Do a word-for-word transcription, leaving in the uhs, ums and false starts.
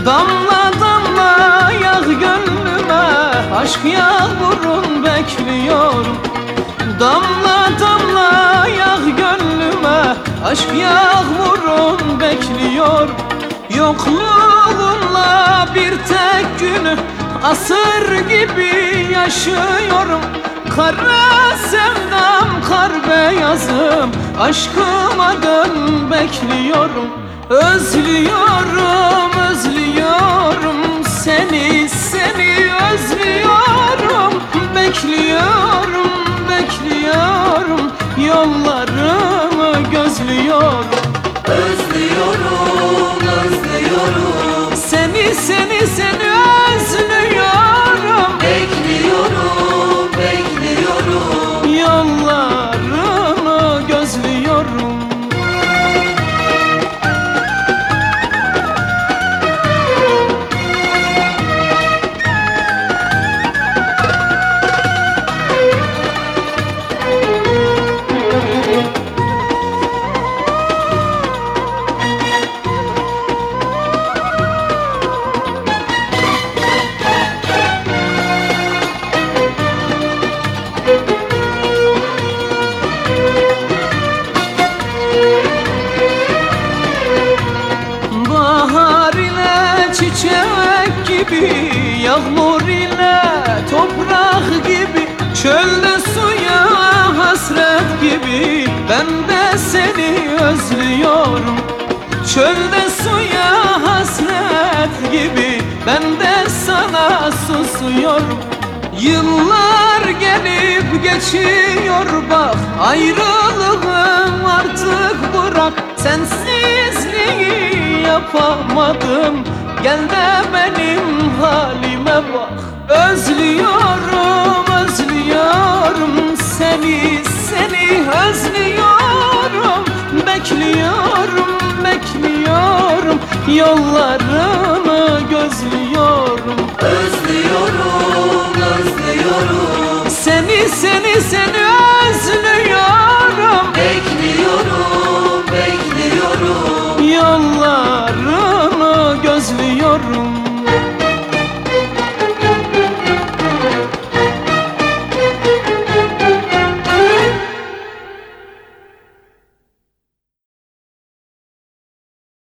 Damla damla yağ gönlüme, aşk yağmurun bekliyorum. Damla damla yağ gönlüme, aşk yağmurun bekliyor. Yokluğunla bir tek günü asır gibi yaşıyorum. Kara sevdam, kar beyazım, aşkıma dön bekliyorum. Özlüyorum, özlüyorum seni, seni özlüyorum. Bekliyorum, bekliyorum, yollarımı gözlüyorum. Özlüyorum, özlüyorum Seni, seni, seni özlüyorum. Bekliyorum, bekliyorum Yollarını gözlüyorum. Bahar ile çiçek gibi, yağmur ile toprak gibi, çölde suya hasret gibi, ben de seni özlüyorum. Çölde suya hasret gibi, ben de sana susuyorum. Yıllar gelip geçiyor bak, ayrılığım artık bırak. Sensizliği yapamadım, gel de benim halime bak. Özlüyorum, özlüyorum seni, seni özlüyorum. Bekliyorum, bekliyorum, yollarını gözlüyorum. Özlüyorum, özlüyorum Seni, seni, seni